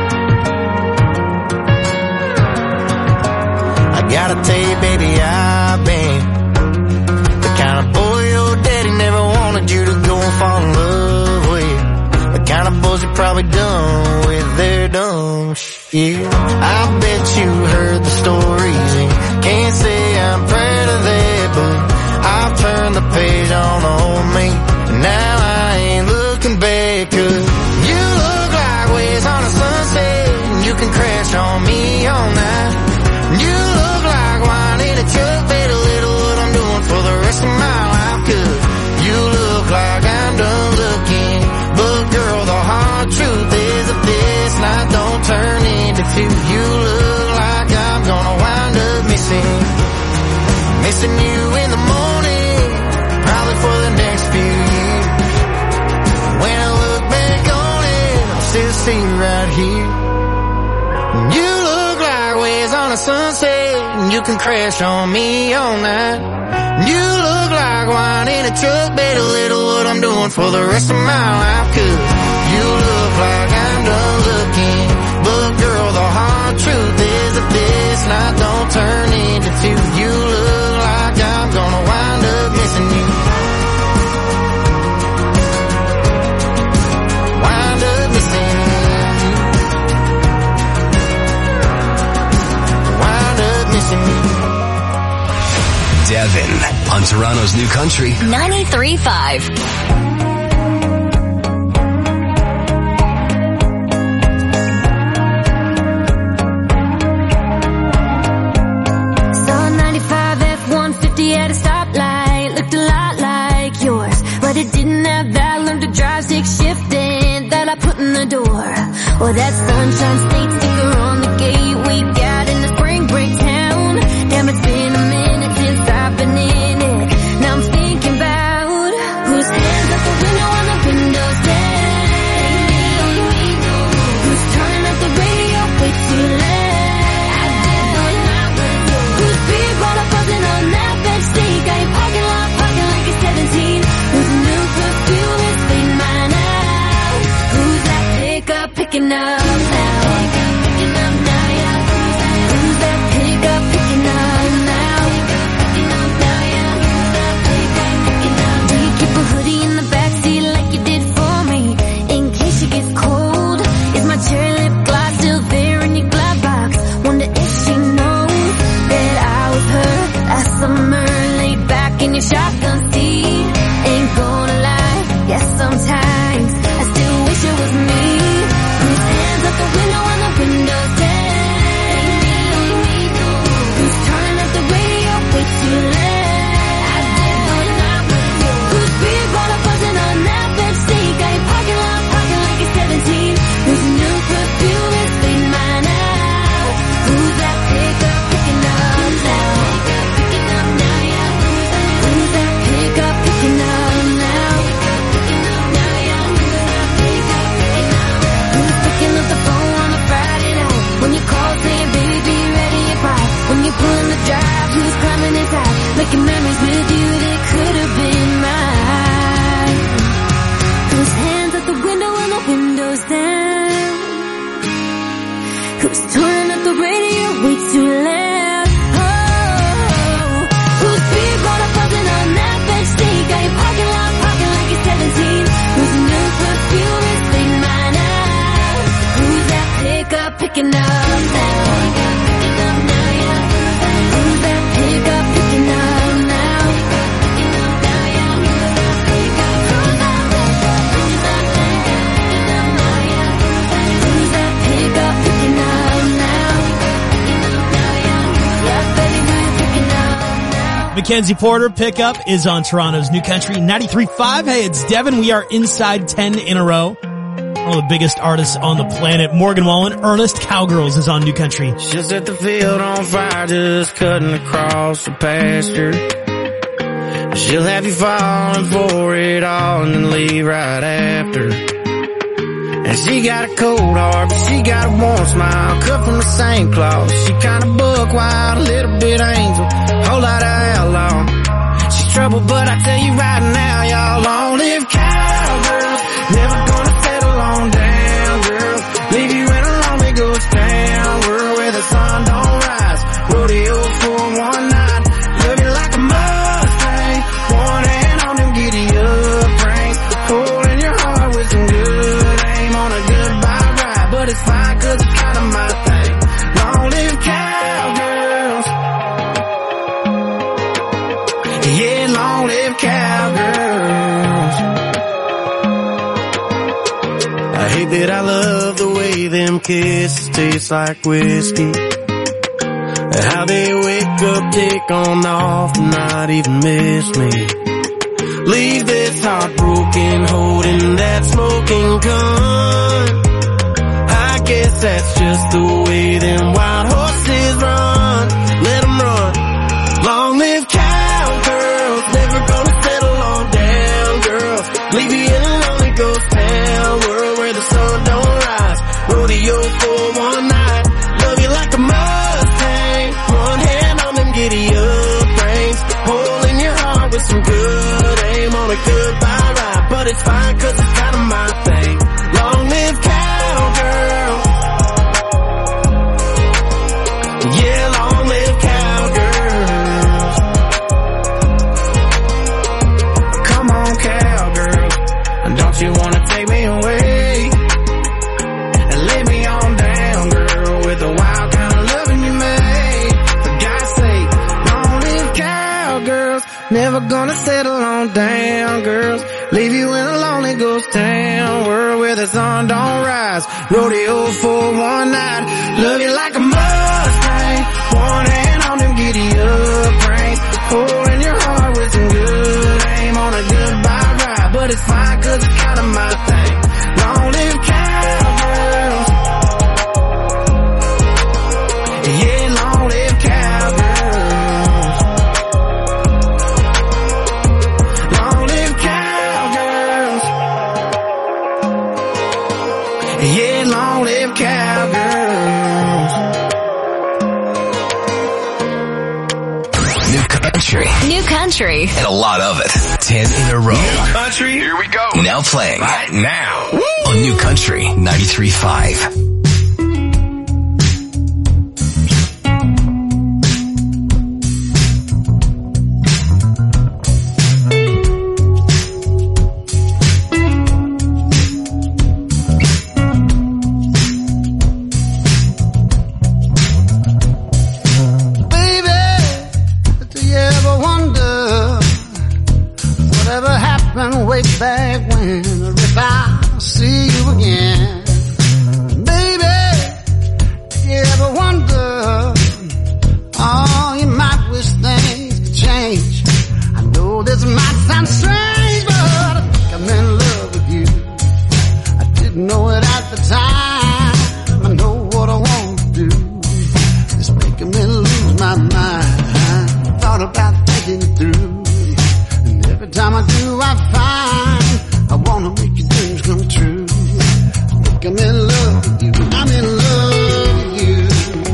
I gotta tell you, baby, I've been the kind of boy your daddy never wanted you to go and fall in love with. The kind of boys you probably done with their dumb shit. I bet you heard the stories and can't say I'm proud of that, but I've turned the page on old me, and now I ain't looking back. Cause you look like waves on a sunset, and you can crash on me all night. You look like wine in a truck, better little what I'm doing for the rest of my life. Cause you look like I'm done looking, but girl, the hard truth is if this night don't turn into two, you look like I'm gonna wind up missing, missing you in the morning, probably for the next few years. When I look back on it, I'm still sitting right here. You look like waves on a sunset, and you can crash on me all night. You look like wine in a truck, better little what I'm doing for the rest of my life. Cause you look like I'm done looking, but girl, the hard truth is if this night don't turn into two, you look like I'm gonna wind up missing you. Wind up missing you. Wind up missing you. Devin on Toronto's New Country. ninety-three point five. At a stoplight, looked a lot like yours, but it didn't have that learn to drive stick shifting that I put in the door, or that sunshine state sticker on the gate we got in the spring break town. Damn, it's been a minute since I've been in it. Now I'm thinking about whose hands out the window on the windows down, who's turning up the radio way too loud. Picking up now, picking up now, yeah. Who's that pickup picking up now? Picking up now, yeah. Who's that pickup picking up? Do you keep a hoodie in the backseat like you did for me, in case she gets cold? Is my cherry lip gloss still there in your glove box? Wonder if she knows that I was her last summer, laid back in your shotgun seat. Ain't gonna lie, yes, sometimes I still wish it was me. The window on the window down, who's turning up the radio way too late. I did, but not with you. Whose beer brought a buzzing on that bench seat? Got your parking lot parking like you're seventeen. Whose new perfume is fading mine out? Who's that pickup picking up now? Picking up now, yeah. Who's that pickup picking up now? Picking up now, yeah. Who's picking up the phone on a Friday night? When you call saying, baby, be ready at five. When you're pulling the drive, who's climbing inside? Making memories with you that could have been mine. Whose hands at the window when the window's down? Who's turning up the radio way too loud? Oh, whose beer brought a buzzing on that bench seat? Got your parking lot parking like you're seventeen. Whose new perfume is fading mine out? Who's that pickup picking up now? Picking up now, yeah. Who's that pickup picking up now? Picking up now, yeah. Who's that pickup? Who's that pickup? Who's that pickup picking up now, yeah? Who's that pickup picking up now? Picking up now, yeah. Yeah, baby, who's picking up now? Mackenzie Porter pickup is on Toronto's New Country ninety-three point five. Hey, it's Devin. We are inside ten in a row. One of the biggest artists on the planet, Morgan Wallen. Ernest Cowgirls is on New Country. She'll set the field on fire just cutting across the pasture. She'll have you falling for it all and then leave right after. And she got a cold heart, but she got a warm smile, cut from the same cloth. She kinda buck wild, a little bit angel, whole lot of outlaw. She's trouble, but I tell you right now, y'all, long live cowgirls. Never gonna settle on down, girl. Leave you in a lonely ghost town, world where the sun don't rise. Rodeo for one night, love you like a Mustang. One hand on them giddy up reins, hole in your heart with some good aim on a goodbye ride. But it's fine 'cause it's kinda my thing. Long live cowgirls. Yeah, long live cowgirls. I hate that I love the way them kisses taste like whiskey. How they wake up, take on off, and not even miss me. Leave this heart broken, holding that smoking gun. I guess that's just the way them wild horses run. Let them run. Long live cowgirls, never gonna settle on down, girls. Leave you in a lonely ghost town, world where the sun don't rise. Rodeo for one night, love you like a Mustang. One hand on them giddy up reins, hole in your heart with some good aim on a goodbye ride. But it's fine 'cause it's kinda my thing. Long live cowgirls. Yeah, long live cowgirls. Come on, cowgirls, don't you wanna take me away and lay me on down, girl, with the wild kind of loving you made. For God's sake, long live cowgirls. Never gonna settle on down, girls. Leave you in a lonely ghost town, world where the sun don't rise. Rodeo for one night, love you like a Mustang. One hand on them giddy up reins, hole in your heart with some good aim on a goodbye ride. But it's fine 'cause it's kinda my thing. Long live cowgirls. Yeah, long live cowgirls. Long live cowgirls. Yeah, long live cowgirls. New country. New country. And a lot of it. Ten in a row. New country, here we go. Now playing. Right now. Woo! On New Country ninety-three point five. Way back when, if I see you again, baby, you ever wonder, oh, you might wish things about thinking it through. And every time I do, I find I wanna make your dreams come true. I think I'm in love with you. I'm in love with you.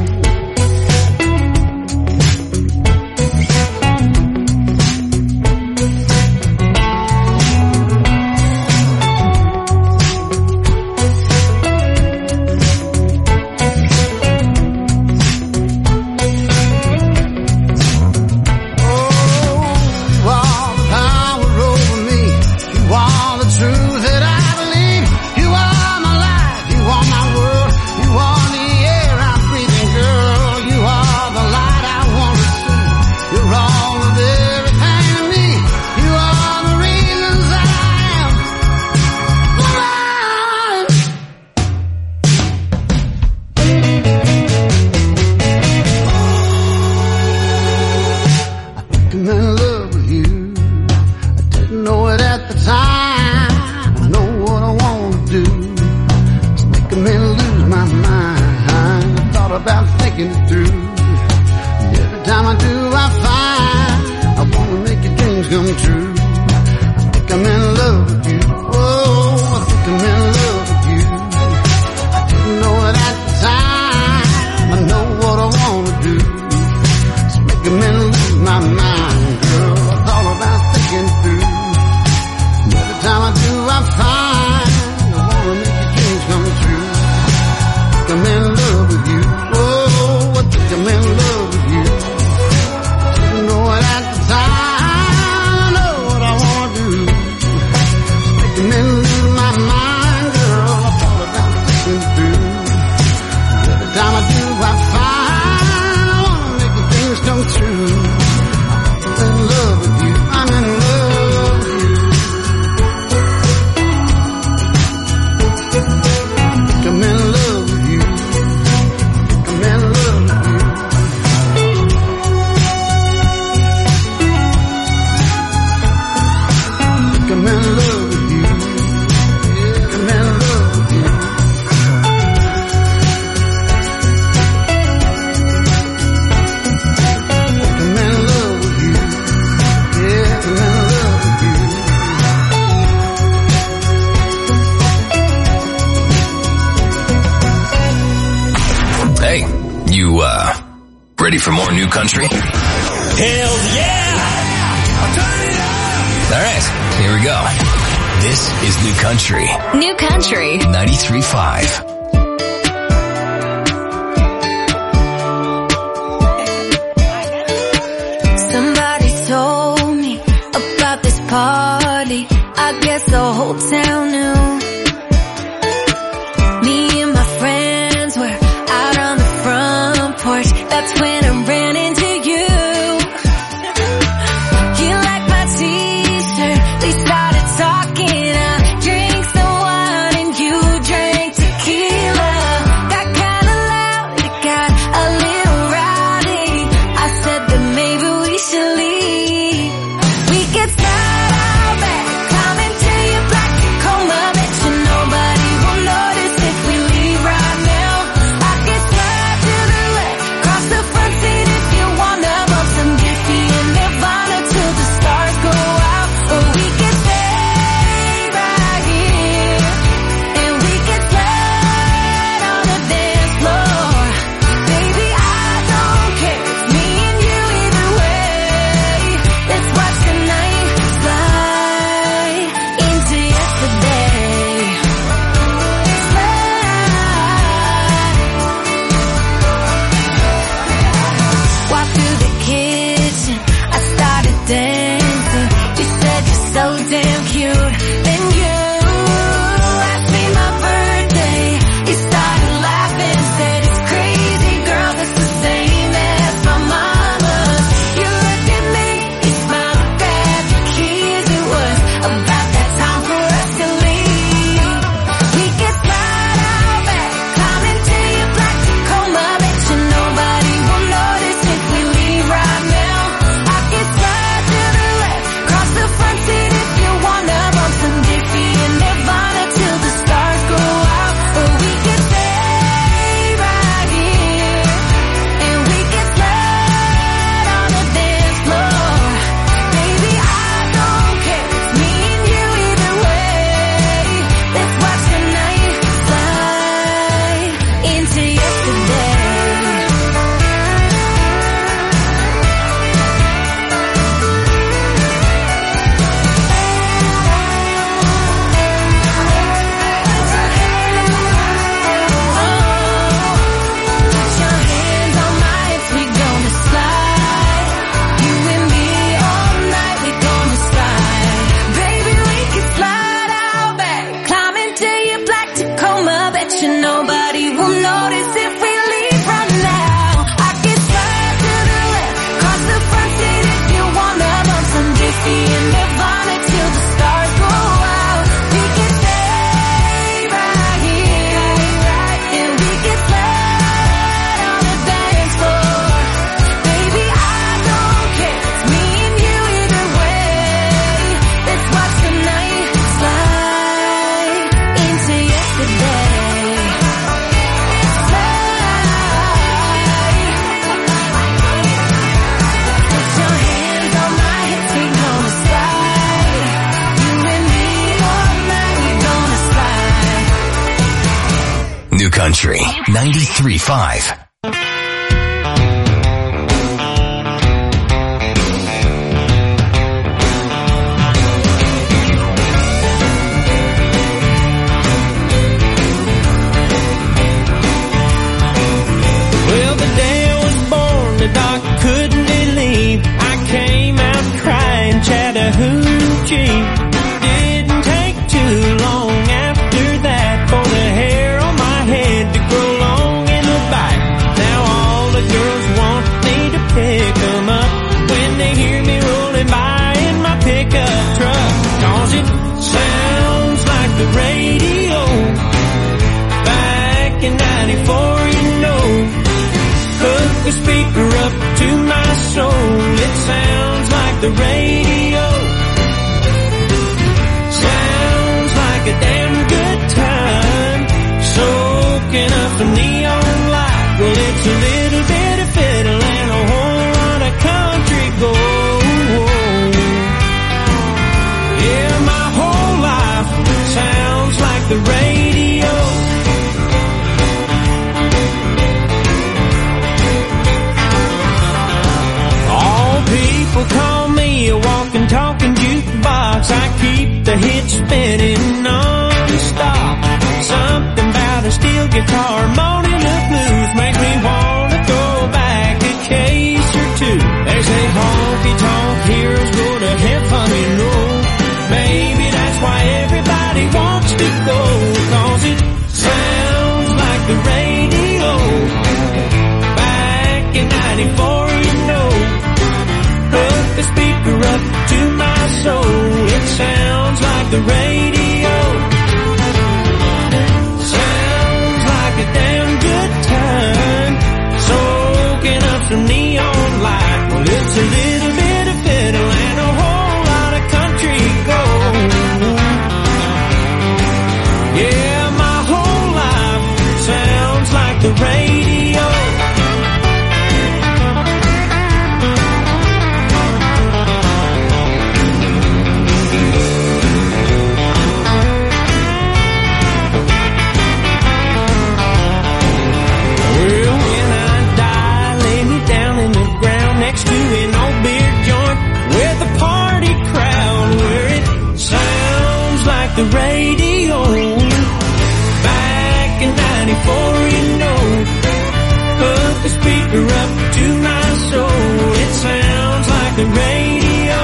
Ready for more new country? Hell yeah! I'll turn it up! All right, here we go. This is New Country. New Country. ninety-three point five. Party, I guess the whole town knew. Me and my friends were out on the front porch. That's when I ran into you. You liked my t-shirt. We started talking. I drank some wine and you drank tequila. Got kinda loud, it got a little rowdy. I said that maybe we should leave. We could start Country ninety-three point five. Well, the day I was born, the doc couldn't believe I came out crying Chattahoochee. Didn't take too long after that for the hair on my head to grow long in the back. Now all the girls want me to pick 'em up when they hear me rolling by in my pickup truck. 'Cause it sounds like the radio back in ninety-four, you know. Hook the speaker up to my soul. It sounds like the radio. Sounds like a damn good time. Soaking up the neon light. Well, it's a little bit of fiddle and a whole lot of country gold. Yeah, my whole life sounds like the radio. People call me a walking, talking jukebox. I keep the hits spinning non-stop. Something about a steel guitar, moaning the blues, make me wanna go back a case or two. They say honky tonk heroes go to heaven, you know. Maybe that's why everybody wants to go, 'cause it sounds like the radio back in ninety-four, you know. Hook the speaker up to my soul. It sounds like the radio. Sounds like a damn good time. Soaking up some neon light. Well, it's a little bit of fiddle and a whole lot of country gold. Yeah, my whole life sounds like the radio. Next to an old beer joint with a party crowd where it sounds like the radio back in ninety-four, you know. Hook the speaker up to my soul. It sounds like the radio.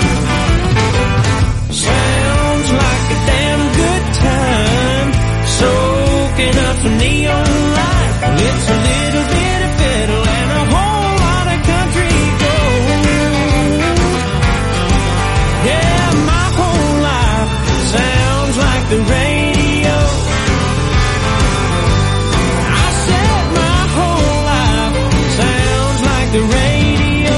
Sounds like a damn good time. Soaking up some neon light. Well, it's a little bit of fiddle and a whole the radio. I said my whole life sounds like the radio.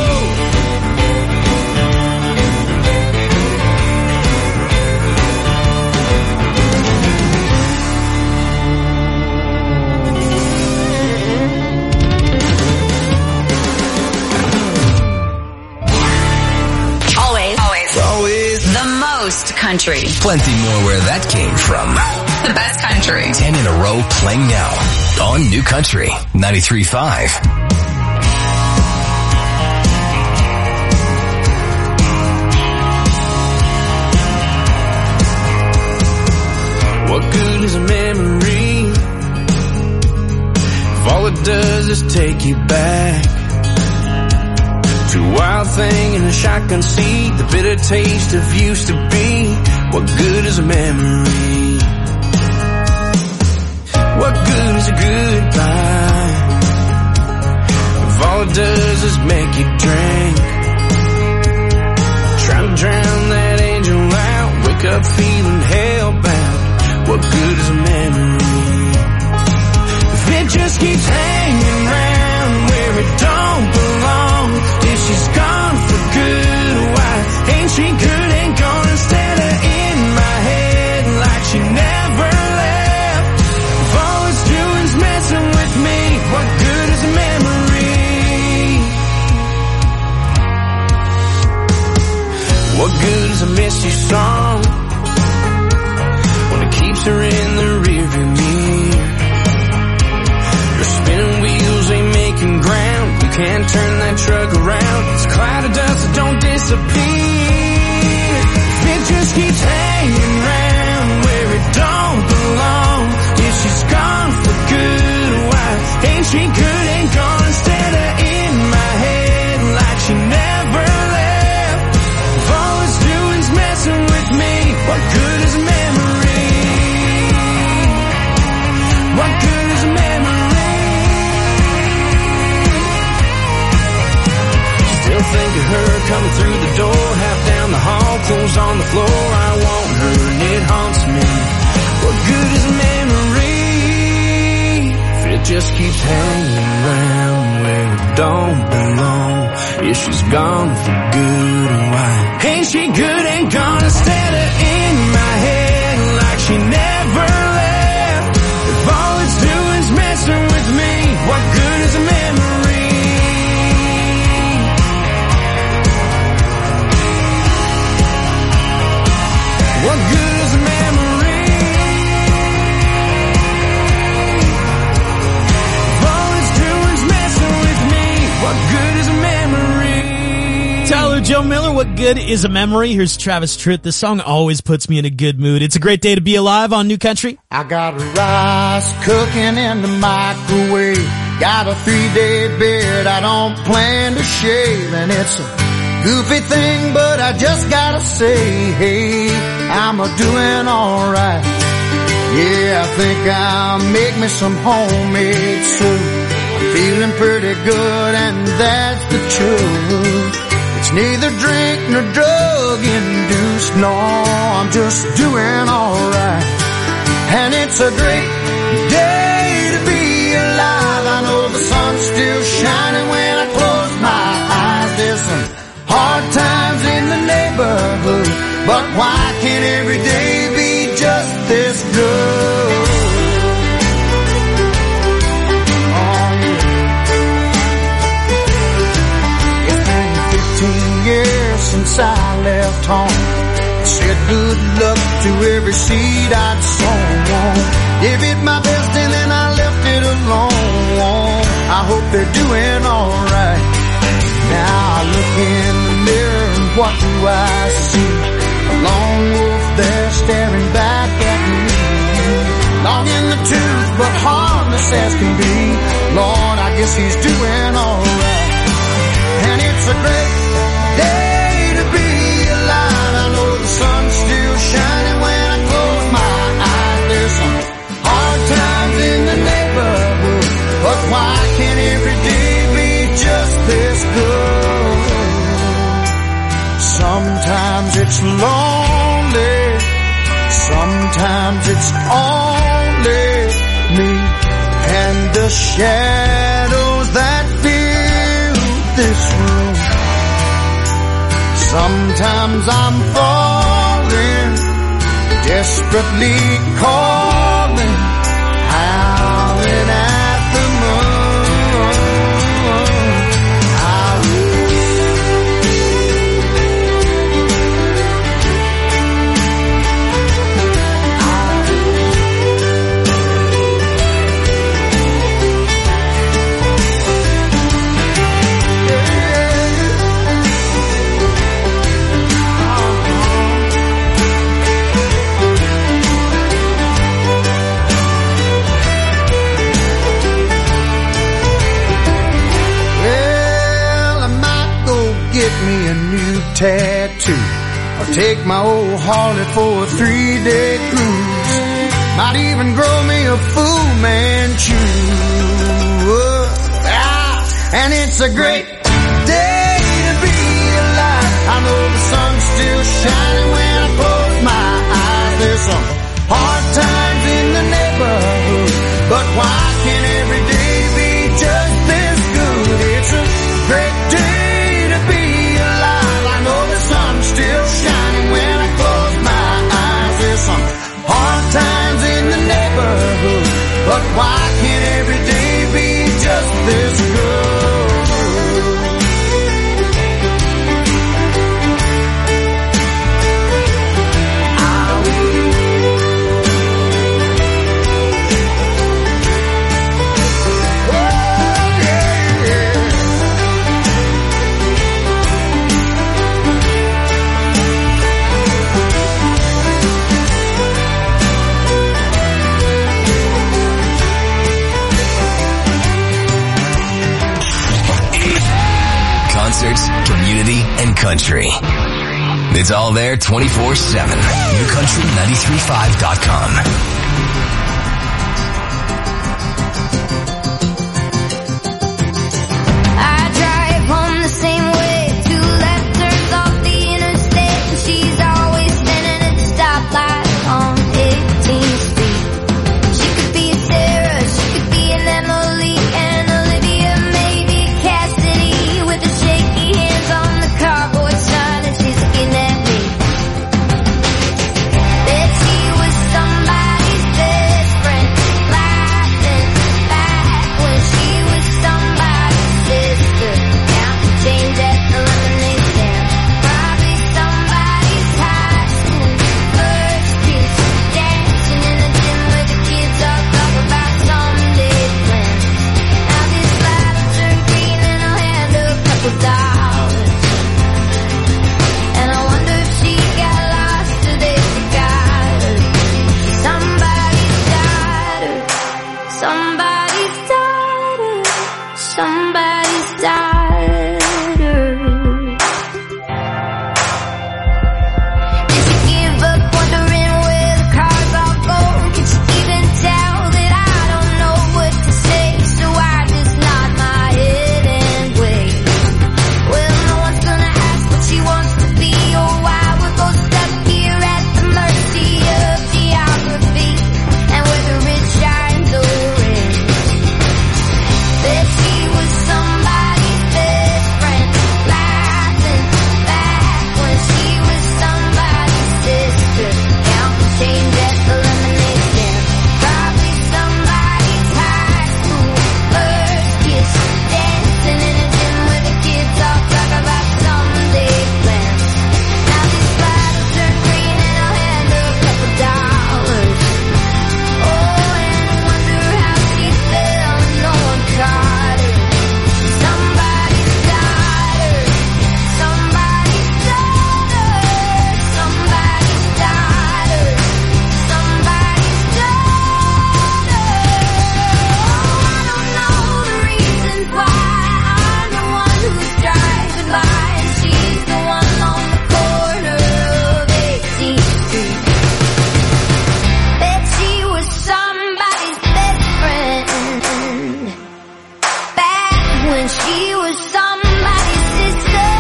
Always, always, always the most country. Plenty more where that came from. The best country. Ten in a row playing now on New Country ninety-three point five. What good is a memory if all it does is take you back to a wild thing in a shotgun seat, the bitter taste of used to be? What good is a memory? What good is a goodbye if all it does is make you drink? Trying to drown that angel out, wake up feeling hellbound. What good is a memory if it just keeps hanging around where it don't belong? If she's gone for good, why ain't she good and gone instead of in my head like she never left? If all it's doing's messing with me, what good is a memory? What good is a misty song when it keeps her in the rearview mirror? turn that truck around. It's a cloud of dust that don't disappear. It just keeps hanging around where it don't belong. Yeah, she's gone for good. Why ain't she good and gone instead of in my head like she never left? If all it's doing's messing with me, what good is a memory? What good is a memory? Still think of her coming through the door, half down the hall, clothes on the floor. I want her and it haunts me. What good is a memory if it just keeps hanging around where it don't belong? Yeah, she's gone for good, and why ain't she good and gone instead of in my head like she never left? If all it's doing's messing with me, what good is a memory? What good is a memory? If all it's doing's messing with me, what good is a memory? Tyler Joe Miller, what good is a memory? Here's Travis Tritt. This song always puts me in a good mood. It's a great day to be alive on New Country. I got rice cooking in the microwave. Got a three-day beard I don't plan to shave. And it's a goofy thing, but I just gotta say, hey, I'm a-doing alright. Yeah, I think I'll make me some homemade soup. I'm feeling pretty good, and that's the truth. It's neither drink nor drug-induced, no, I'm just doing alright. And it's a great day to be alive. I know the sun's still shining when I close my eyes. There's some hard times in the neighborhood, but why can't every day be just this good? Oh, yeah. It's been fifteen years since I left home. Said good luck to every seed I'd sown. Gave it my best and then I left it alone. I hope they're doing alright. Now I look in the mirror and what do I see? A lone wolf there staring back at me. Long in the tooth but harmless as can be. Lord, I guess he's doing alright. And it's a great day to be alive. I know the sun's still shining when I close my eyes. There's some hard times in the neighborhood, but why can't every day be just this good? Sometimes it's lonely, sometimes it's only me and the shadows that fill this room. Sometimes I'm falling, desperately calling, howling at the moon. Tattoo, or take my old Harley for a three-day cruise. Might even grow me a Fu Manchu. Ah, and it's a great day to be alive. I know the sun's still shining when I close my eyes. There's some hard times in the neighborhood, but why can't every day be just this good? It's a great day to be alive. I know the sun's still shining when I close my eyes. There's some hard times in the neighborhood, but why can't every day be just this good? Country. It's all there twenty-four seven. new country nine three five dot com. I drive home the same way, two left turns off the interstate, and she's always standing at the stoplight on eighteenth street. She could be a Sarah, she could be an Emily, and Olivia, maybe Cassidy, with the shaky hands on the cardboard sign, and she's looking at me. Bet she was somebody's best friend, laughing back when she was somebody's sister, counting change at the lemonade stand. Probably somebody's high school first kiss, dancing in the gym where the kids all talk about someday plans. Now this light will turn green and I'll hand her a couple dollars, and I wonder if she got lost or they forgot her. Somebody's daughter, somebody's daughter, somebody's daughter. Did she give up wondering where the cars all go? Can she even tell that I don't know what to say? So I just nod my head and wait. Well, no one's gonna ask what she wants to be or why we're both stuck here at the mercy of geography and where the rich shines orange. That she was somebody's best friend, laughing back when she was somebody's sister, counting change at the lemonade stand. Probably somebody's high school first kiss, dancing in a gym where the kids all talk about someday plans. Now this light will turn green and I'll hand her a couple dollars. Oh, and I wonder how she fell and no one caught her. Somebody's daughter, somebody's daughter, somebody's daughter, somebody's daughter. Oh, I don't know the reasons why I'm the one who's driving by and she's the one on the corner of eighteenth street. Bet she was somebody's best friend, back when she was somebody's sister.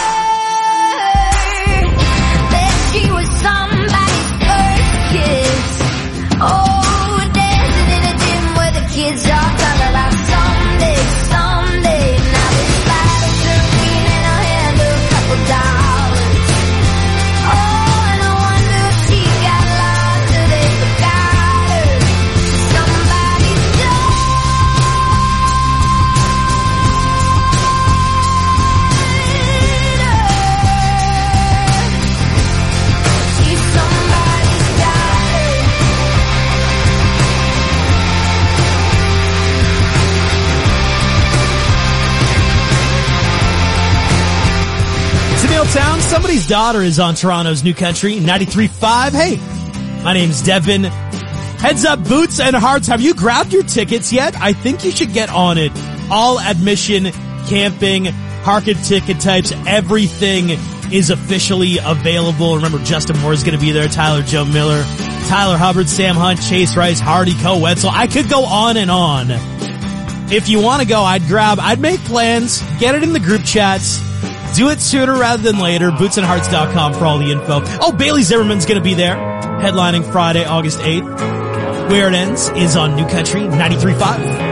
Bet she was somebody's first kiss. Oh, dancing in a gym where the kids all talk about someday, someday. Now this light will turn green and I'll hand her a couple dollars. Oh, and I wonder if she got lost or they forgot her. Somebody's daughter. She's somebody's daughter. Sunil Town, somebody's daughter is on Toronto's New Country, ninety-three point five. Hey, my name's Devin. Heads up, Boots and Hearts, have you grabbed your tickets yet? I think you should get on it. All admission, camping, parking ticket types, everything is officially available. Remember, Justin Moore is going to be there, Tyler Joe Miller, Tyler Hubbard, Sam Hunt, Chase Rice, Hardy, Co. Wetzel. I could go on and on. If you want to go, I'd grab, I'd make plans, get it in the group chats, do it sooner rather than later. boots and hearts dot com for all the info. Oh, Bailey Zimmerman's going to be there, headlining Friday, August eighth. Where It Ends is on New Country ninety-three point five.